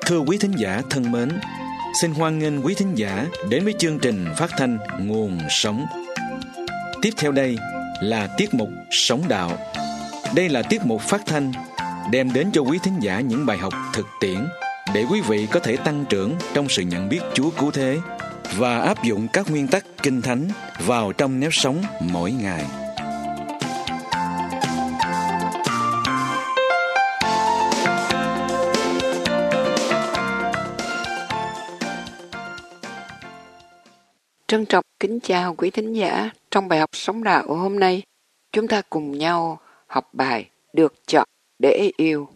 Thưa quý thính giả thân mến, xin hoan nghênh quý thính giả đến với chương trình phát thanh Nguồn Sống. Tiếp theo đây là tiết mục Sống Đạo. Đây là tiết mục phát thanh đem đến cho quý thính giả những bài học thực tiễn để quý vị có thể tăng trưởng trong sự nhận biết Chúa cứu thế và áp dụng các nguyên tắc Kinh Thánh vào trong nếp sống mỗi ngày. Trân trọng kính chào quý thính giả. Trong bài học Sống Đạo hôm nay, chúng ta cùng nhau học bài Được chọn để yêu.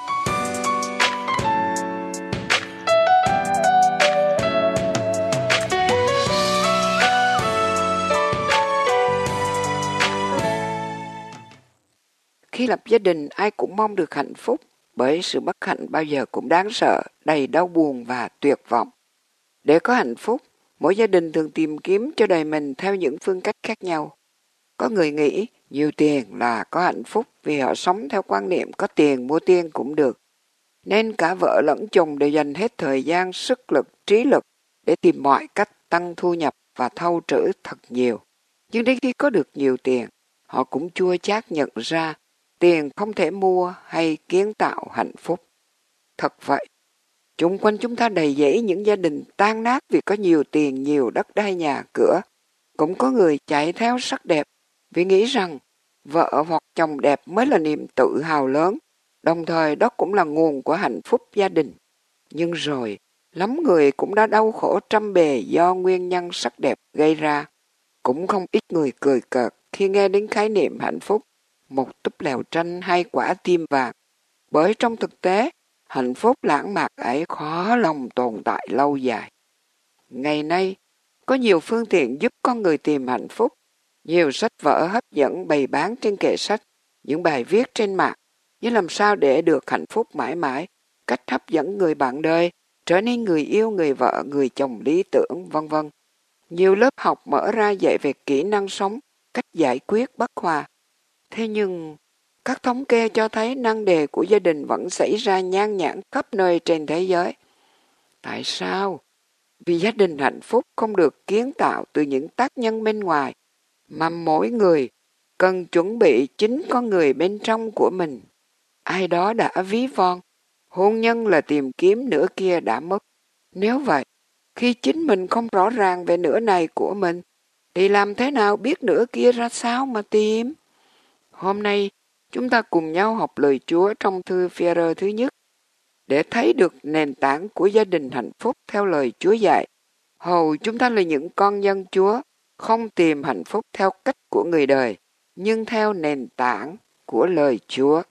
Khi lập gia đình, ai cũng mong được hạnh phúc, bởi sự bất hạnh bao giờ cũng đáng sợ, đầy đau buồn và tuyệt vọng. Để có hạnh phúc, mỗi gia đình thường tìm kiếm cho đời mình theo những phương cách khác nhau. Có người nghĩ nhiều tiền là có hạnh phúc vì họ sống theo quan niệm có tiền mua tiên cũng được. Nên cả vợ lẫn chồng đều dành hết thời gian, sức lực, trí lực để tìm mọi cách tăng thu nhập và thâu trữ thật nhiều. Nhưng đến khi có được nhiều tiền, họ cũng chua chát nhận ra tiền không thể mua hay kiến tạo hạnh phúc. Thật vậy, chung quanh chúng ta đầy dẫy những gia đình tan nát vì có nhiều tiền, nhiều đất đai nhà cửa. Cũng có người chạy theo sắc đẹp vì nghĩ rằng vợ hoặc chồng đẹp mới là niềm tự hào lớn, đồng thời đó cũng là nguồn của hạnh phúc gia đình. Nhưng rồi, lắm người cũng đã đau khổ trăm bề do nguyên nhân sắc đẹp gây ra. Cũng không ít người cười cợt khi nghe đến khái niệm hạnh phúc, một túp lều tranh hay quả tim vàng. Bởi trong thực tế, hạnh phúc lãng mạn ấy khó lòng tồn tại lâu dài. Ngày nay, có nhiều phương tiện giúp con người tìm hạnh phúc. Nhiều sách vở hấp dẫn bày bán trên kệ sách, những bài viết trên mạng như làm sao để được hạnh phúc mãi mãi, cách hấp dẫn người bạn đời, trở nên người yêu, người vợ, người chồng lý tưởng, vân vân. Nhiều lớp học mở ra dạy về kỹ năng sống, cách giải quyết bất hòa. Thế nhưng, các thống kê cho thấy nan đề của gia đình vẫn xảy ra nhan nhản khắp nơi trên thế giới. Tại sao? Vì gia đình hạnh phúc không được kiến tạo từ những tác nhân bên ngoài, mà mỗi người cần chuẩn bị chính con người bên trong của mình. Ai đó đã ví von, hôn nhân là tìm kiếm nửa kia đã mất. Nếu vậy, khi chính mình không rõ ràng về nửa này của mình, thì làm thế nào biết nửa kia ra sao mà tìm? Hôm nay, chúng ta cùng nhau học lời Chúa trong thư Phi-e-rơ thứ nhất, để thấy được nền tảng của gia đình hạnh phúc theo lời Chúa dạy. Hầu chúng ta là những con dân Chúa, không tìm hạnh phúc theo cách của người đời, nhưng theo nền tảng của lời Chúa.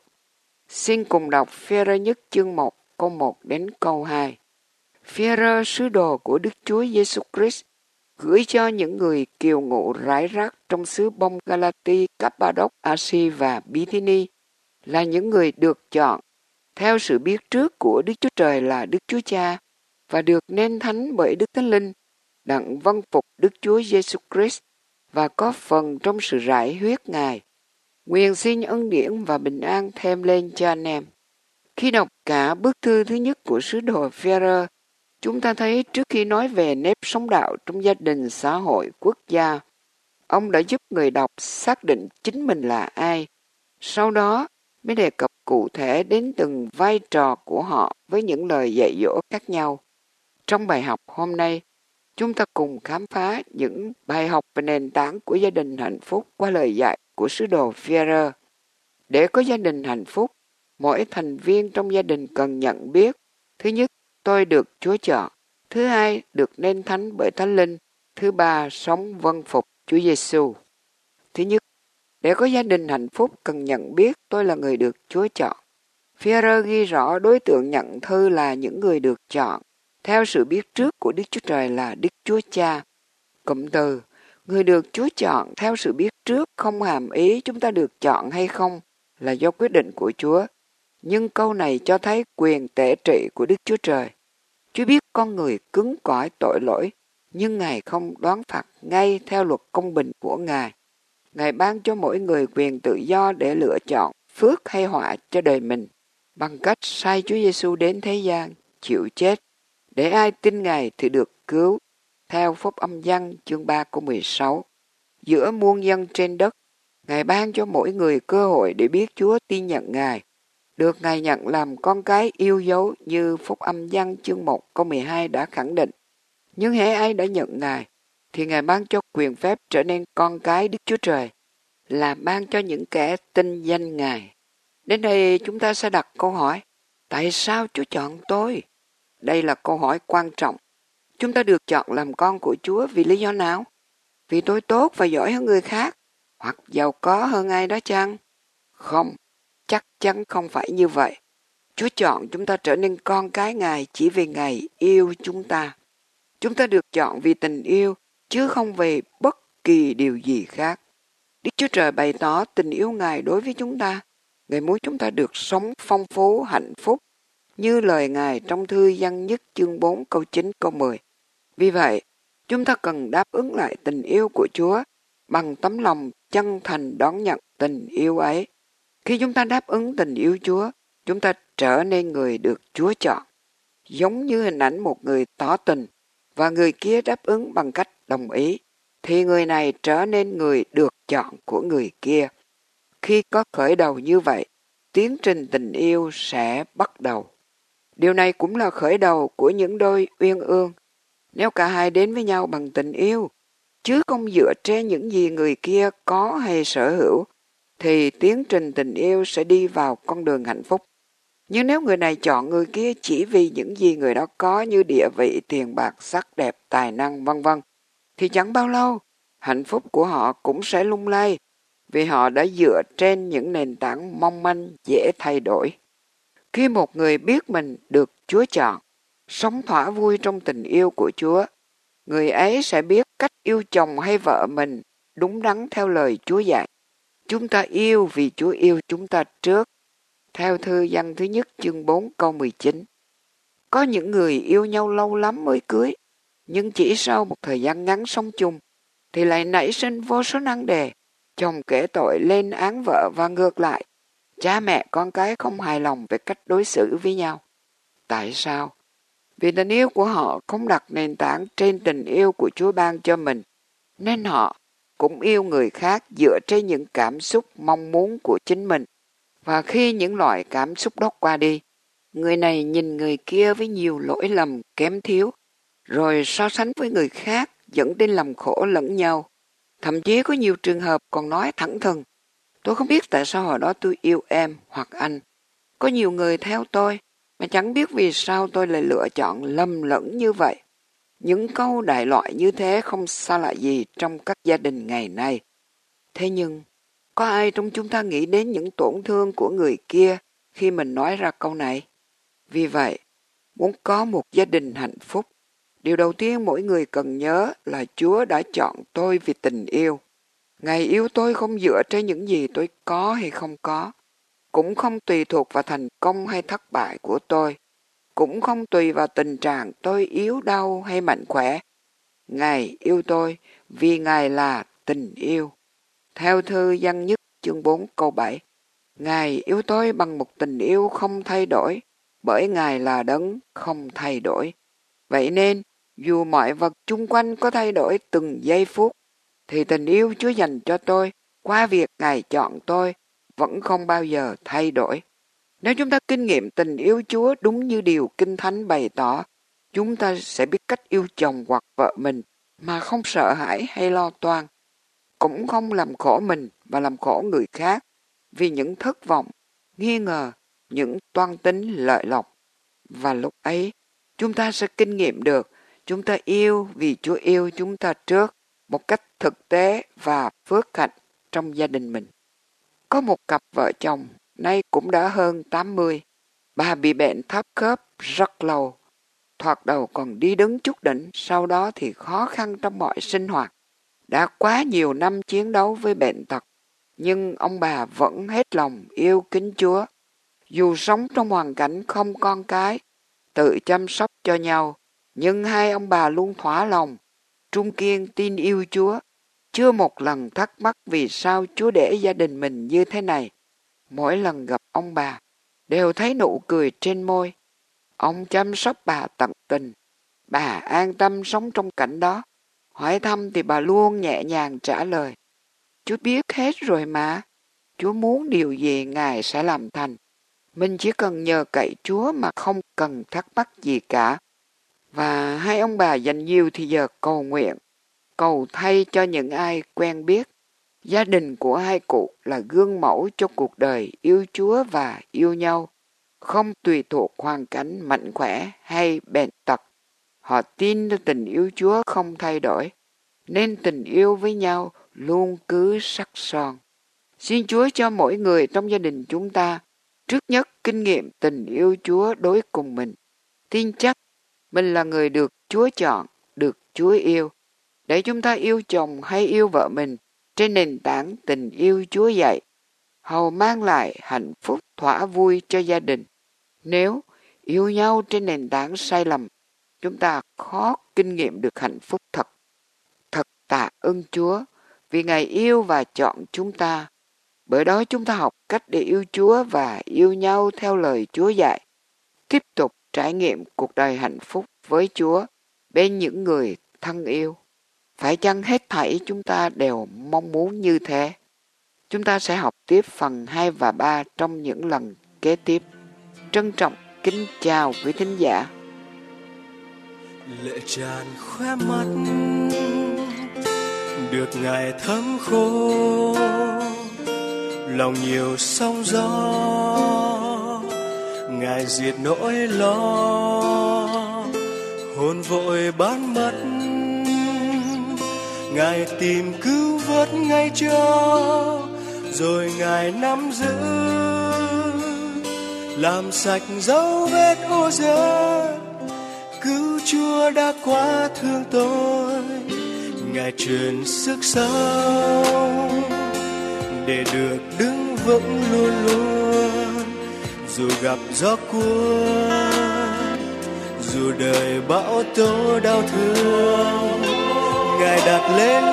Xin cùng đọc Phi-e-rơ nhất chương 1, câu 1 đến câu 2. Phi-e-rơ, sứ đồ của Đức Chúa Giêsu Christ, gửi cho những người kiều ngụ rải rác trong xứ Bông Galati, Cappadoc, Asi và Bithyni, là những người được chọn theo sự biết trước của Đức Chúa Trời là Đức Chúa Cha và được nên thánh bởi Đức Thánh Linh, đặng vâng phục Đức Chúa Giêsu Christ và có phần trong sự rải huyết Ngài. Nguyện xin ân điển và bình an thêm lên cho anh em. Khi đọc cả bức thư thứ nhất của sứ đồ Phi-e-rơ, chúng ta thấy trước khi nói về nếp sống đạo trong gia đình, xã hội, quốc gia, ông đã giúp người đọc xác định chính mình là ai. Sau đó mới đề cập cụ thể đến từng vai trò của họ với những lời dạy dỗ khác nhau. Trong bài học hôm nay, chúng ta cùng khám phá những bài học về nền tảng của gia đình hạnh phúc qua lời dạy của sứ đồ Phi-e-rơ. Để có gia đình hạnh phúc, mỗi thành viên trong gia đình cần nhận biết: thứ nhất, tôi được Chúa chọn; thứ hai, được nên thánh bởi Thánh Linh; thứ ba, sống vâng phục Chúa Giêsu. Thứ nhất, để có gia đình hạnh phúc cần nhận biết tôi là người được Chúa chọn. Phi-e-rơ ghi rõ đối tượng nhận thư là những người được chọn theo sự biết trước của Đức Chúa Trời là Đức Chúa Cha. Cụm từ người được Chúa chọn theo sự biết trước không hàm ý chúng ta được chọn hay không là do quyết định của Chúa, nhưng câu này cho thấy quyền tể trị của Đức Chúa Trời. Chúa biết con người cứng cỏi tội lỗi, nhưng Ngài không đoán phạt ngay theo luật công bình của Ngài. Ngài ban cho mỗi người quyền tự do để lựa chọn phước hay họa cho đời mình bằng cách sai Chúa Giêsu đến thế gian chịu chết, để ai tin Ngài thì được cứu. Theo Phúc Âm Giăng chương 3 câu 16. Giữa muôn dân trên đất, Ngài ban cho mỗi người cơ hội để biết Chúa, tin nhận Ngài, được Ngài nhận làm con cái yêu dấu như Phúc Âm Giăng chương 1 câu 12 đã khẳng định. Nhưng hễ ai đã nhận Ngài, thì Ngài ban cho quyền phép trở nên con cái Đức Chúa Trời, là ban cho những kẻ tin danh Ngài. Đến đây chúng ta sẽ đặt câu hỏi, tại sao Chúa chọn tôi? Đây là câu hỏi quan trọng. Chúng ta được chọn làm con của Chúa vì lý do nào? Vì tôi tốt và giỏi hơn người khác, hoặc giàu có hơn ai đó chăng? Không, chắc chắn không phải như vậy. Chúa chọn chúng ta trở nên con cái Ngài chỉ vì Ngài yêu chúng ta. Chúng ta được chọn vì tình yêu, chứ không vì bất kỳ điều gì khác. Đức Chúa Trời bày tỏ tình yêu Ngài đối với chúng ta. Ngài muốn chúng ta được sống phong phú, hạnh phúc, như lời Ngài trong thư Giăng nhất chương 4 câu 9 câu 10. Vì vậy, chúng ta cần đáp ứng lại tình yêu của Chúa bằng tấm lòng chân thành đón nhận tình yêu ấy. Khi chúng ta đáp ứng tình yêu Chúa, chúng ta trở nên người được Chúa chọn. Giống như hình ảnh một người tỏ tình và người kia đáp ứng bằng cách đồng ý, thì người này trở nên người được chọn của người kia. Khi có khởi đầu như vậy, tiến trình tình yêu sẽ bắt đầu. Điều này cũng là khởi đầu của những đôi uyên ương. Nếu cả hai đến với nhau bằng tình yêu, chứ không dựa trên những gì người kia có hay sở hữu, thì tiến trình tình yêu sẽ đi vào con đường hạnh phúc. Nhưng nếu người này chọn người kia chỉ vì những gì người đó có như địa vị, tiền bạc, sắc đẹp, tài năng, vân vân, thì chẳng bao lâu, hạnh phúc của họ cũng sẽ lung lay, vì họ đã dựa trên những nền tảng mong manh, dễ thay đổi. Khi một người biết mình được Chúa chọn, sống thỏa vui trong tình yêu của Chúa, người ấy sẽ biết cách yêu chồng hay vợ mình đúng đắn theo lời Chúa dạy. Chúng ta yêu vì Chúa yêu chúng ta trước. Theo thư Giăng thứ nhất chương 4 câu 19. Có những người yêu nhau lâu lắm mới cưới, nhưng chỉ sau một thời gian ngắn sống chung, thì lại nảy sinh vô số nan đề. Chồng kể tội lên án vợ và ngược lại. Cha mẹ con cái không hài lòng về cách đối xử với nhau. Tại sao? Vì tình yêu của họ không đặt nền tảng trên tình yêu của Chúa ban cho mình, nên họ cũng yêu người khác dựa trên những cảm xúc mong muốn của chính mình. Và khi những loại cảm xúc đó qua đi, người này nhìn người kia với nhiều lỗi lầm kém thiếu, rồi so sánh với người khác dẫn đến làm khổ lẫn nhau. Thậm chí có nhiều trường hợp còn nói thẳng thừng, tôi không biết tại sao hồi đó tôi yêu em hoặc anh. Có nhiều người theo tôi, mà chẳng biết vì sao tôi lại lựa chọn lầm lẫn như vậy. Những câu đại loại như thế không xa lạ gì trong các gia đình ngày nay. Thế nhưng, có ai trong chúng ta nghĩ đến những tổn thương của người kia khi mình nói ra câu này? Vì vậy, muốn có một gia đình hạnh phúc, điều đầu tiên mỗi người cần nhớ là Chúa đã chọn tôi vì tình yêu. Ngài yêu tôi không dựa trên những gì tôi có hay không có, cũng không tùy thuộc vào thành công hay thất bại của tôi, cũng không tùy vào tình trạng tôi yếu đau hay mạnh khỏe. Ngài yêu tôi vì Ngài là tình yêu. Theo thư Giăng nhất chương 4 câu 7, Ngài yêu tôi bằng một tình yêu không thay đổi, bởi Ngài là đấng không thay đổi. Vậy nên, dù mọi vật chung quanh có thay đổi từng giây phút, thì tình yêu Chúa dành cho tôi qua việc Ngài chọn tôi vẫn không bao giờ thay đổi. Nếu chúng ta kinh nghiệm tình yêu Chúa đúng như điều Kinh Thánh bày tỏ, chúng ta sẽ biết cách yêu chồng hoặc vợ mình mà không sợ hãi hay lo toan, cũng không làm khổ mình và làm khổ người khác vì những thất vọng, nghi ngờ, những toan tính lợi lộc. Và lúc ấy, chúng ta sẽ kinh nghiệm được chúng ta yêu vì Chúa yêu chúng ta trước một cách thực tế và phước hạnh trong gia đình mình. Có một cặp vợ chồng, nay cũng đã hơn 80. Bà bị bệnh thấp khớp rất lâu. Thoạt đầu còn đi đứng chút đỉnh, sau đó thì khó khăn trong mọi sinh hoạt. Đã quá nhiều năm chiến đấu với bệnh tật, nhưng ông bà vẫn hết lòng yêu kính Chúa. Dù sống trong hoàn cảnh không con cái, tự chăm sóc cho nhau, nhưng hai ông bà luôn thỏa lòng, trung kiên tin yêu Chúa. Chưa một lần thắc mắc vì sao Chúa để gia đình mình như thế này. Mỗi lần gặp ông bà, đều thấy nụ cười trên môi. Ông chăm sóc bà tận tình. Bà an tâm sống trong cảnh đó. Hỏi thăm thì bà luôn nhẹ nhàng trả lời. Chúa biết hết rồi mà. Chúa muốn điều gì Ngài sẽ làm thành. Mình chỉ cần nhờ cậy Chúa mà không cần thắc mắc gì cả. Và hai ông bà dành nhiều thì giờ cầu nguyện, cầu thay cho những ai quen biết. Gia đình của hai cụ là gương mẫu cho cuộc đời yêu Chúa và yêu nhau, không tùy thuộc hoàn cảnh mạnh khỏe hay bệnh tật. Họ tin là tình yêu Chúa không thay đổi, nên tình yêu với nhau luôn cứ sắc son. Xin Chúa cho mỗi người trong gia đình chúng ta trước nhất kinh nghiệm tình yêu Chúa đối cùng mình. Tin chắc mình là người được Chúa chọn, được Chúa yêu. Để chúng ta yêu chồng hay yêu vợ mình trên nền tảng tình yêu Chúa dạy, hầu mang lại hạnh phúc thỏa vui cho gia đình. Nếu yêu nhau trên nền tảng sai lầm, chúng ta khó kinh nghiệm được hạnh phúc thật. Thật tạ ơn Chúa vì Ngài yêu và chọn chúng ta. Bởi đó chúng ta học cách để yêu Chúa và yêu nhau theo lời Chúa dạy. Tiếp tục trải nghiệm cuộc đời hạnh phúc với Chúa bên những người thân yêu. Phải chăng hết thảy chúng ta đều mong muốn như thế? Chúng ta sẽ học tiếp phần 2 và 3 trong những lần kế tiếp. Trân trọng kính chào quý thính giả. Lệ tràn khóe mắt được Ngài thấm khô, lòng nhiều sóng gió Ngài diệt nỗi lo, hồn vội bán mất Ngài tìm cứu vớt ngay cho, rồi Ngài nắm giữ làm sạch dấu vết ô dơ. Cứu Chúa đã quá thương tôi, Ngài truyền sức sống để được đứng vững luôn luôn. Dù gặp gió cuốn, dù đời bão tố đau thương, Ngài đặt lên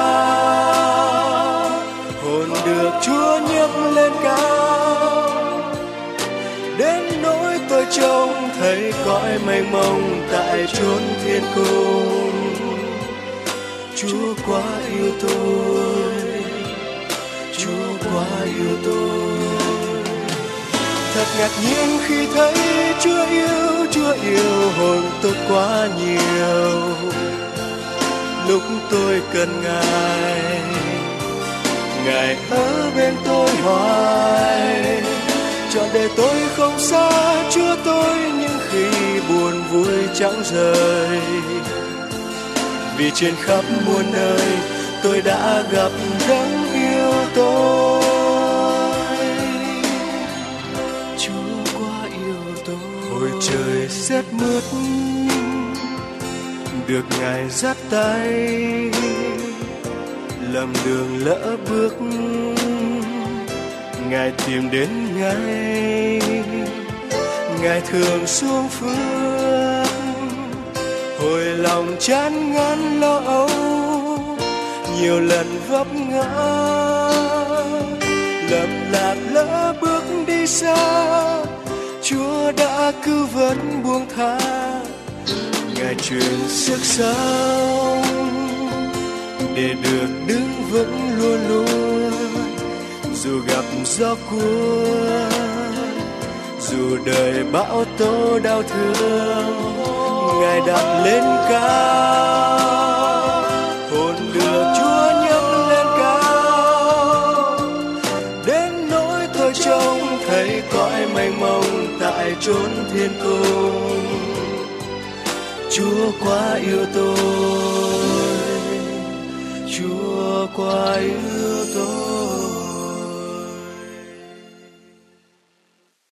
cao, hồn được Chúa nhấc lên cao. Đến nỗi tôi trông thấy cõi mênh mông tại chốn thiên cung. Chúa quá yêu tôi, Chúa quá yêu tôi. Thật ngạc nhiên khi thấy Chúa yêu hồn tôi quá nhiều. Lúc tôi cần Ngài, Ngài ở bên tôi hoài. Chọn để tôi không xa Chúa tôi, nhưng khi buồn vui chẳng rời. Vì trên khắp muôn nơi tôi đã gặp đấng yêu tôi. Chúa quá yêu tôi. Hồi trời rét mướt được Ngài dắt tay, lầm đường lỡ bước Ngài tìm đến ngay. Ngài thường xuống phước hồi lòng chán ngán lo âu, nhiều lần vấp ngã lầm lạc lỡ bước đi xa. Chúa đã cứu vớt buông tha, Ngài truyền sức sống để được đứng vững luôn luôn. Dù gặp gió cuốn, dù đời bão tố đau thương, Ngài đặt lên cao, hồn được Chúa nhấc lên cao. Đến nỗi tôi trông thấy cõi mênh mông tại chốn thiên cung. Chúa quá yêu tôi, Chúa quá yêu tôi.